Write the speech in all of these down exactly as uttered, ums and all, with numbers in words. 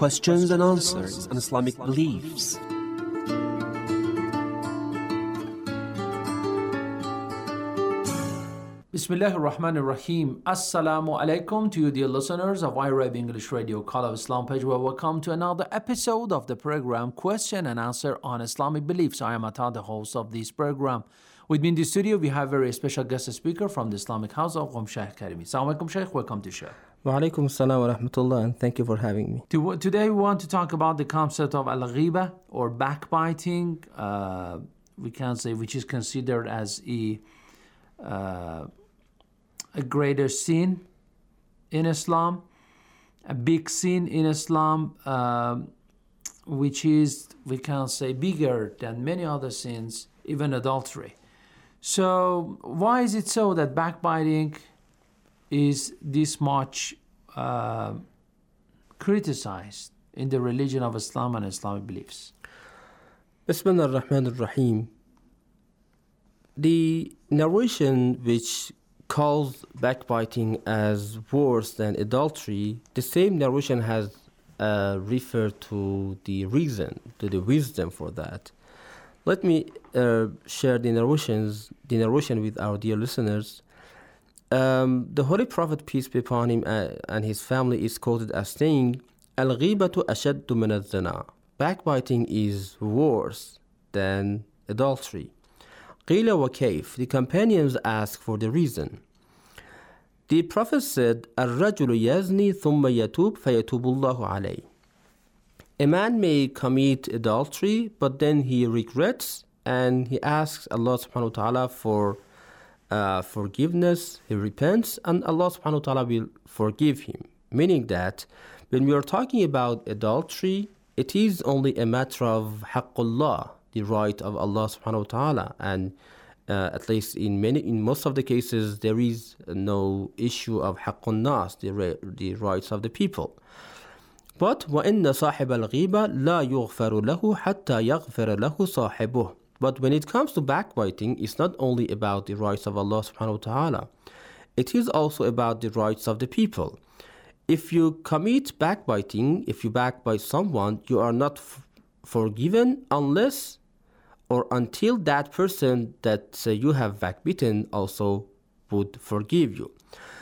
questions and answers on Islamic beliefs. Bismillah ar-Rahman ar-Rahim. Assalamu alaikum to you, dear listeners of iRab English Radio Call of Islam page. Well, welcome to another episode of the program Question and Answer on Islamic Beliefs. I am Atta, the host of this program. With me in the studio, we have a very special guest speaker from the Islamic House of Qom Shaykh Karimi. Assalamu alaikum, Shaykh. Welcome to Shaykh. Wa alaikum assalam wa rahmatullah, and thank you for having me. To, today, we want to talk about the concept of al-ghiba or backbiting. Uh, we can say which is considered as a uh, a greater sin in Islam, a big sin in Islam, uh, which is, we can say, bigger than many other sins, even adultery. So why is it so that backbiting is this much uh, criticized in the religion of Islam and Islamic beliefs? Bismillah ar-Rahman ar-Rahim. The narration which calls backbiting as worse than adultery, the same narration has uh, referred to the reason, to the wisdom for that. Let me uh, share the narrations, the narration with our dear listeners. Um, the Holy Prophet, peace be upon him, uh, and his family is quoted as saying, "Al-ghibatu ashaddu min az-zina." Backbiting is worse than adultery. Qila wa kayf. The companions ask for the reason. The Prophet said, "Ar-rajulu yazni thumma yatub fayatubu Allahu alayh." A man may commit adultery, but then he regrets and he asks Allah subhanahu wa ta'ala for uh, forgiveness, he repents, and Allah subhanahu wa ta'ala will forgive him. Meaning that when we are talking about adultery, it is only a matter of haqqullah, the right of Allah subhanahu wa ta'ala, and uh, at least in many, in most of the cases, there is no issue of haqqun nas, the, ra- the rights of the people. But وَإِنَّ صَاحِبَ الْغِيبَ لَا يُغْفَرُ لَهُ حَتَّى يَغْفِرَ لَهُ صَاحِبُهُ. But when it comes to backbiting, it's not only about the rights of Allah subhanahu wa ta'ala. It is also about the rights of the people. If you commit backbiting, if you backbite someone, you are not f- forgiven unless or until that person that uh, you have backbitten also would forgive you.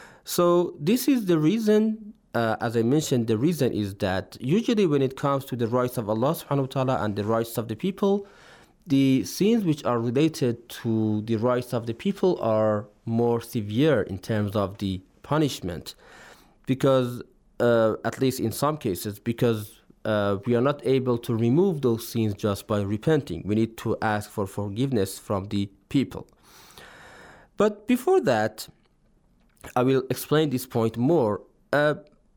So this is the reason, uh, as I mentioned, the reason is that usually when it comes to the rights of Allah subhanahu wa ta'ala and the rights of the people, the sins which are related to the rights of the people are more severe in terms of the punishment. Because, uh, at least in some cases, because Uh, we are not able to remove those sins just by repenting. We need to ask for forgiveness from the people. But before that, I will explain this point more. Uh,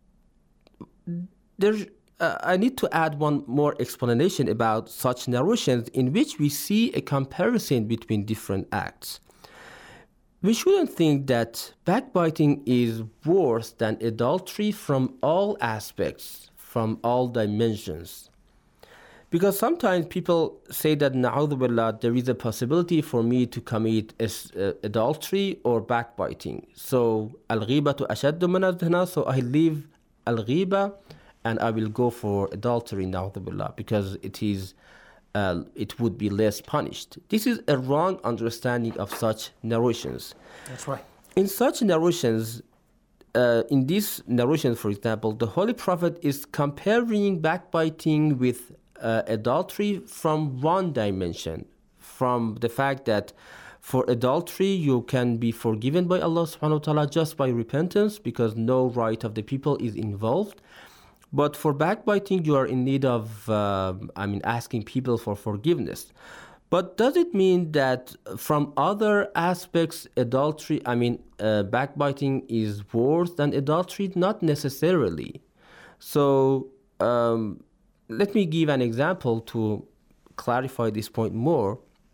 there, uh, I need to add one more explanation about such narrations in which we see a comparison between different acts. We shouldn't think that backbiting is worse than adultery from all aspects, from all dimensions. Because sometimes people say that, na'udhu billah, there is a possibility for me to commit as, uh, adultery or backbiting. So, al-ghibatu ashaddu min az-zina, so I leave al-ghiba and I will go for adultery, na'udhu billah, because it is, uh, it would be less punished. This is a wrong understanding of such narrations. That's right. In such narrations, Uh, in this narration, for example, the Holy Prophet is comparing backbiting with uh, adultery from one dimension, from the fact that for adultery you can be forgiven by Allah subhanahu wa ta'ala just by repentance because no right of the people is involved. But for backbiting you are in need of, uh, I mean, asking people for forgiveness. But does it mean that from other aspects, adultery, I mean, uh, backbiting is worse than adultery? Not necessarily. So um, let me give an example to clarify this point more.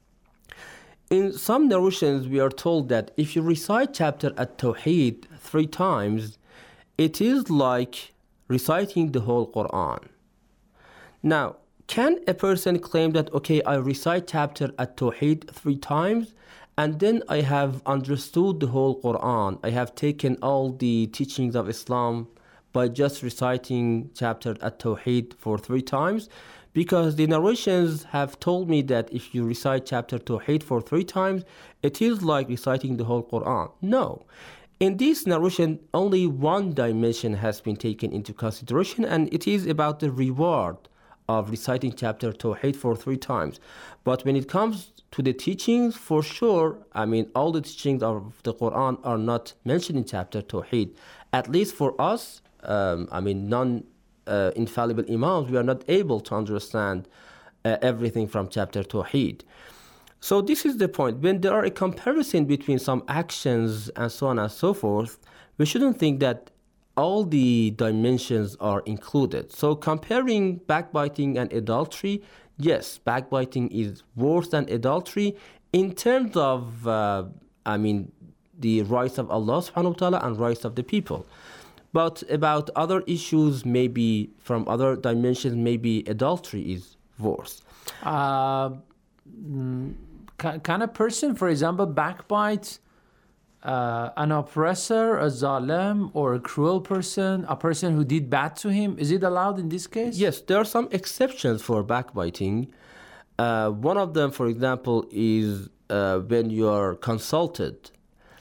In some narrations, we are told that if you recite chapter At-Tawheed three times, it is like reciting the whole Quran. Now, can a person claim that, okay, I recite chapter At-Tawheed three times and then I have understood the whole Quran, I have taken all the teachings of Islam by just reciting chapter At-Tawheed for three times, because the narrations have told me that if you recite chapter Tawheed for three times, it is like reciting the whole Quran. No. In this narration, only one dimension has been taken into consideration, and it is about the reward of reciting chapter Tawheed for three times. But when it comes to the teachings, for sure, I mean, all the teachings of the Quran are not mentioned in chapter Tawheed. At least for us, um, I mean, non-infallible uh, imams, we are not able to understand uh, everything from chapter Tawheed. So this is the point. When there are a comparison between some actions and so on and so forth, we shouldn't think that all the dimensions are included. So comparing backbiting and adultery, yes, backbiting is worse than adultery in terms of, uh, I mean, the rights of Allah subhanahu wa ta'ala and rights of the people. But about other issues, maybe from other dimensions, maybe adultery is worse. Uh, mm, can, can a person, for example, backbite uh, an oppressor, a zalim, or a cruel person, a person who did bad to him? Is it allowed in this case? Yes, there are some exceptions for backbiting. Uh, one of them, for example, is uh, when you are consulted.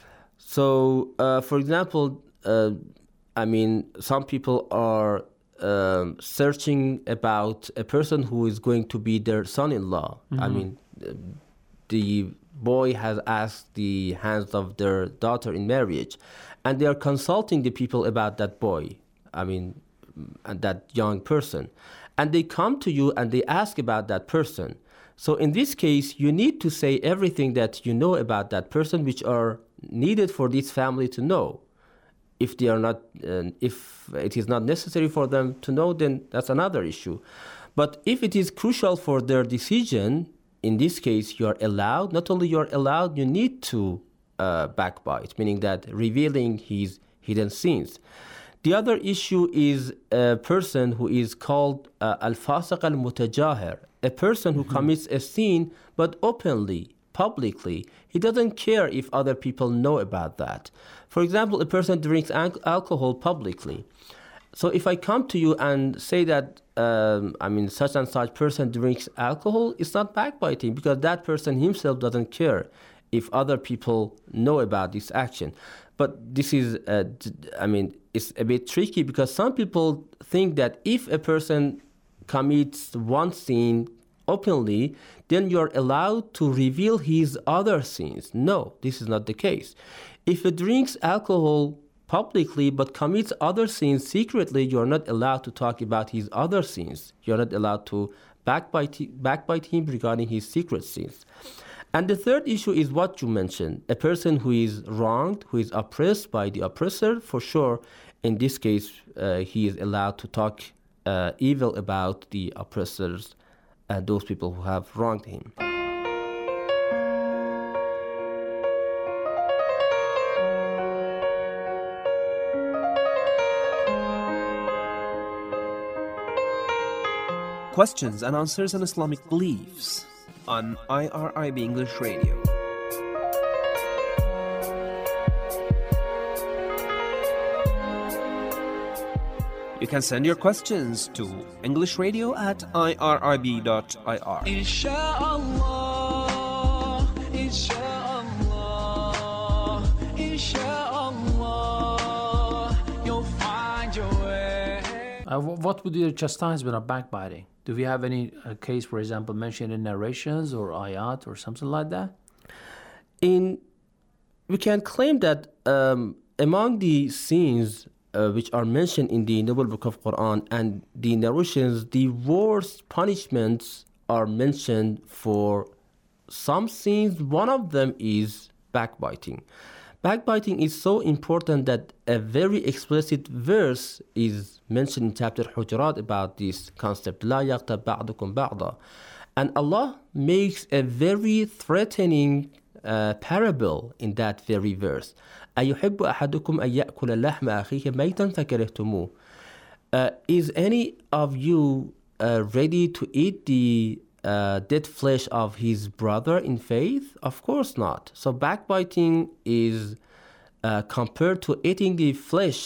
So, uh, for example, uh, I mean, some people are um, searching about a person who is going to be their son-in-law. Mm-hmm. I mean, the boy has asked the hands of their daughter in marriage, and they are consulting the people about that boy, I mean, and that young person. And they come to you and they ask about that person. So in this case, you need to say everything that you know about that person, which are needed for this family to know. If they are not, uh, if it is not necessary for them to know, then that's another issue. But if it is crucial for their decision, in this case, you are allowed, not only you are allowed, you need to uh, backbite, meaning that revealing his hidden sins. The other issue is a person who is called uh, al-fasiq al-mutajahir, a person who mm-hmm. commits a sin, but openly, publicly. He doesn't care if other people know about that. For example, a person drinks al- alcohol publicly. So if I come to you and say that, um, I mean, such and such person drinks alcohol, it's not backbiting, because that person himself doesn't care if other people know about this action. But this is, uh, I mean, it's a bit tricky, because some people think that if a person commits one sin openly, then you're allowed to reveal his other sins. No, this is not the case. If he drinks alcohol publicly but commits other sins secretly, you're not allowed to talk about his other sins. You're not allowed to backbite, backbite him regarding his secret sins. And the third issue is what you mentioned. A person who is wronged, who is oppressed by the oppressor, for sure, in this case, uh, he is allowed to talk uh, evil about the oppressors and those people who have wronged him. Questions and answers on Islamic beliefs on I R I B English Radio. You can send your questions to englishradio at I R I B dot I R. Inshallah, inshallah, inshallah, you'll find your way. Uh, what would be the chastisement of backbiting? Do we have any uh, case, for example, mentioned in narrations or ayat or something like that? In, we can claim that um, among the sins uh, which are mentioned in the Noble Book of Quran and the narrations, the worst punishments are mentioned for some sins. One of them is backbiting. Backbiting is so important that a very explicit verse is mentioned in chapter Hujurat about this concept. لا يغتب بعضكم بعضا. And Allah makes a very threatening uh, parable in that very verse. أيحب أحدكم أن يأكل لحم أخيه ميتا فكرهتموه. Uh, is any of you uh, ready to eat the Uh, dead flesh of his brother in faith? Of course not. So backbiting is uh, compared to eating the flesh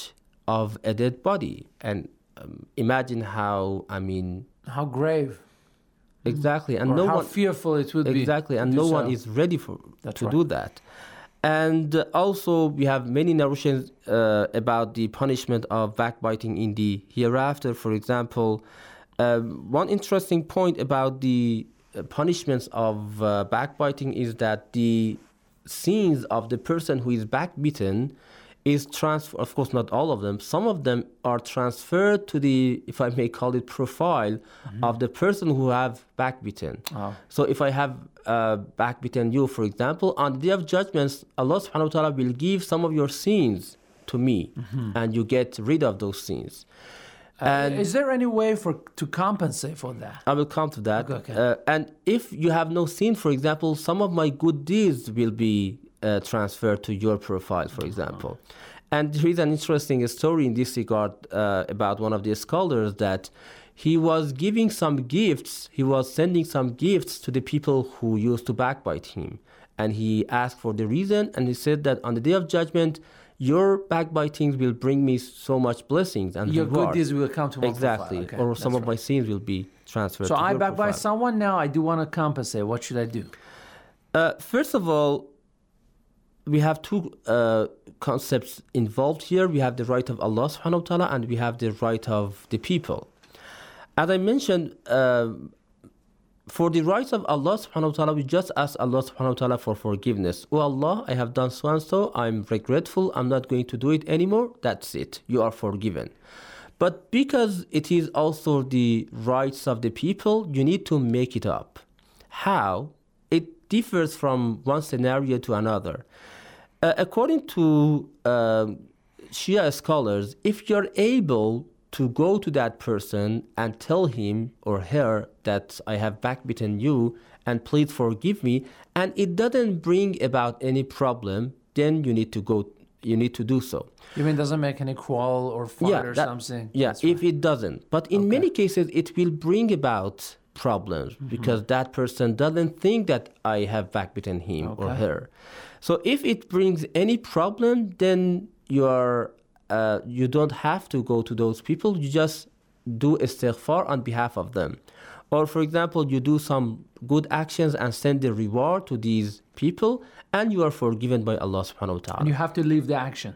of a dead body. And um, imagine how, I mean, How grave. exactly, and or no how one fearful it would be. exactly, and to no do one so. is ready for That's to right. do that. And uh, also, we have many narrations uh, about the punishment of backbiting in the hereafter. For example, uh, one interesting point about the uh, punishments of uh, backbiting is that the sins of the person who is backbitten is transfer. Of course, not all of them. Some of them are transferred to the, if I may call it, profile Mm-hmm. of the person who have backbitten. Oh. So if I have uh, backbitten you, for example, on the day of judgments, Allah subhanahu wa ta'ala will give some of your sins to me, and you get rid of those sins. And Uh, is there any way for to compensate for that? I will come to that. Okay, okay. Uh, and if you have no sin, for example, some of my good deeds will be uh, transferred to your profile, for example. And there is an interesting story in this regard uh, about one of the scholars that he was giving some gifts, he was sending some gifts to the people who used to backbite him. And he asked for the reason, and he said that on the day of judgment, your backbitings will bring me so much blessings and Your good rewards. deeds will come to my Exactly, profile. Okay, or some that's of my right. sins will be transferred So to I your backbite profile. someone now. I do want to compensate. What should I do? Uh, first of all, we have two uh, concepts involved here. We have the right of Allah subhanahu wa ta'ala, and we have the right of the people. As I mentioned, uh, for the rights of Allah subhanahu wa ta'ala, we just ask Allah subhanahu wa ta'ala for forgiveness. Oh Allah, I have done so and so, I'm regretful, I'm not going to do it anymore. That's it, you are forgiven. But because it is also the rights of the people, you need to make it up. How? It differs from one scenario to another. Uh, according to um Shia scholars, if you're able to go to that person and tell him or her that I have backbitten you and please forgive me, and it doesn't bring about any problem, then you need to go, you need to do so. You mean doesn't make any quarrel or fight or that- something? Yeah, That's if right. it doesn't. But in many cases, it will bring about problems Mm-hmm. because that person doesn't think that I have backbitten him or Okay. her. So if it brings any problem, then you are uh, you don't have to go to those people. You just do istighfar on behalf of them. Or for example, you do some good actions and send the reward to these people, and you are forgiven by Allah subhanahu wa ta'ala. And you have to leave the action.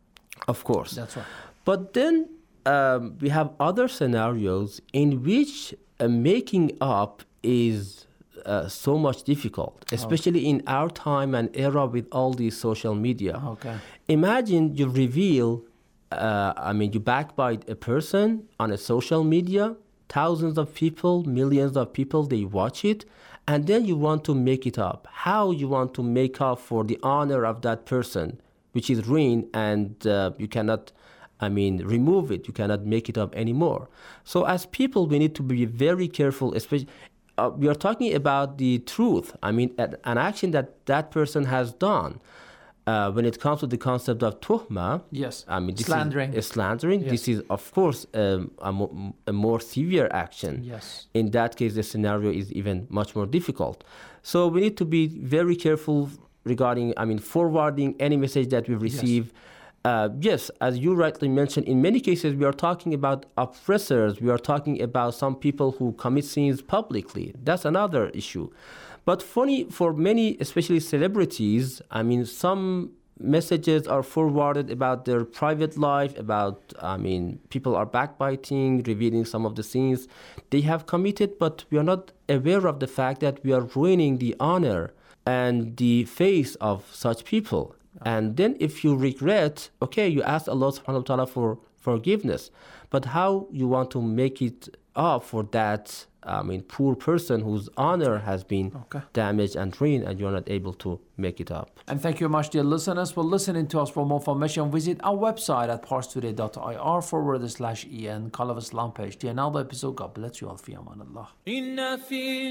Of course. That's right. But then um, we have other scenarios in which uh, making up is uh, so much difficult, especially in our time and era with all these social media. Okay. Imagine you reveal, uh, I mean, you backbite a person on a social media, thousands of people, millions of people, they watch it, and then you want to make it up. How you want to make up for the honor of that person, which is ruined, and uh, you cannot, I mean, remove it. You cannot make it up anymore. So as people, we need to be very careful, especially, uh, we are talking about the truth. I mean, an an action that that person has done. Uh, when it comes to the concept of tuhma, Yes. I mean, this Slandering. is slandering. Yes. This is, of course, um, a, mo- a more severe action. Yes. In that case, the scenario is even much more difficult. So we need to be very careful regarding, I mean, forwarding any message that we receive. Uh, yes, as you rightly mentioned, in many cases we are talking about oppressors. We are talking about some people who commit sins publicly. That's another issue. But funny, for many, especially celebrities, I mean, some messages are forwarded about their private life, about, I mean, people are backbiting, revealing some of the sins they have committed, but we are not aware of the fact that we are ruining the honor and the face of such people. And then if you regret, okay, you ask Allah subhanahu wa ta'ala for forgiveness, but how you want to make it up for that, I mean, poor person whose honor has been Okay. damaged and ruined, and you're not able to make it up. And thank you very much, dear listeners, for listening to us. For more information, visit our website at parstoday dot I R forward slash en. Call of Islam page. Till another episode. God bless you all. Fi aman Allah. إن في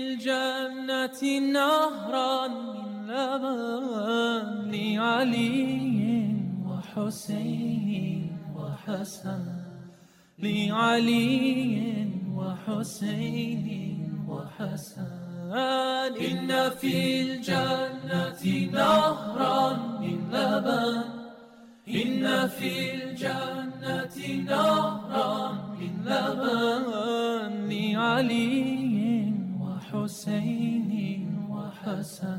الجنة نهرا من لبن لعلي وحسين وحسن لعلي وحسين وحسن إن في الجنة نهرا من لبن إن في الجنة نهرا من لبن لعلي وحسين وحسن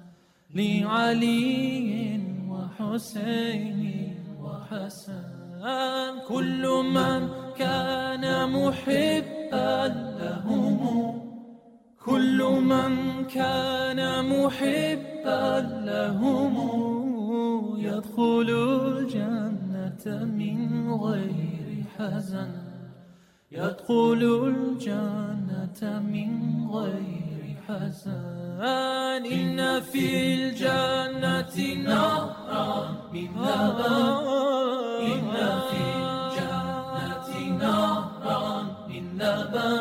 لعلي وحسين وحسن كل من كان محبا لهم كل من كان محبا لهم يدخل الجنة من غير حزن يدخل الجنة من غير حزن إن في الجنة نهرا من لبن إن في الجنة نهرا من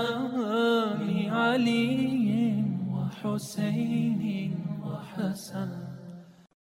لبن لعلي وحسين وحسن